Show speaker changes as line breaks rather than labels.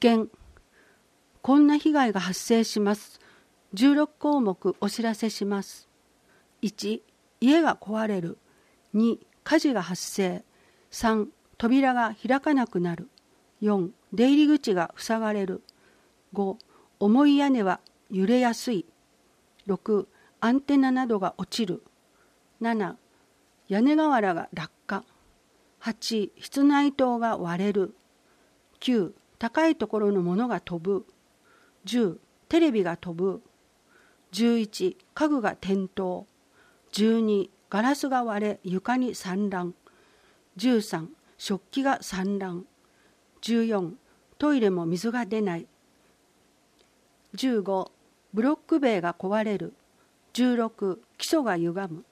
見。こんな被害が発生します。16項目お知らせします。1、家が壊れる。2、火事が発生。3、扉が開かなくなる。4、出入り口が塞がれる。5、重い屋根は揺れやすい。6、アンテナなどが落ちる。7、屋根瓦が落下。8、室内灯が割れる。9、高いところのものが飛ぶ。10、テレビが飛ぶ。11、家具が転倒。12、ガラスが割れ床に散乱。13、食器が散乱。14、トイレも水が出ない。15、ブロック塀が壊れる。16、基礎が歪む。